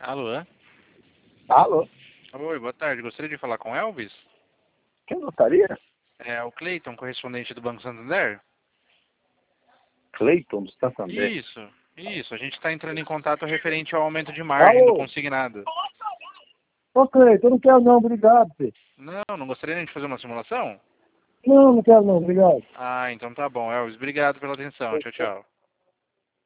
Alô? Alô? Oi, boa tarde. Gostaria de falar com Elvis? Quem gostaria? É o Cleiton, correspondente do Banco Santander? Cleiton, do Santander. Isso. A gente está entrando em contato referente ao aumento de margem do Alô? consignado. Ô, Cleiton, eu não quero não, obrigado, filho. Não gostaria nem de fazer uma simulação? Não quero não, obrigado. Ah, então tá bom, Elvis. Obrigado pela atenção. Tchau, tchau.